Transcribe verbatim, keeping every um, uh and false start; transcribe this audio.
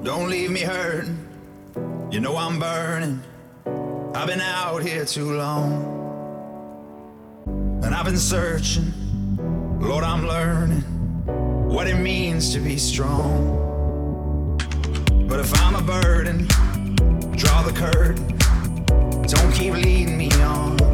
Don't leave me hurting. You know I'm burning. I've been out here too long. And I've been searching. Lord, I'm learning what it means to be strong. But if I'm a burden, draw the curtain. Don't keep leading me on.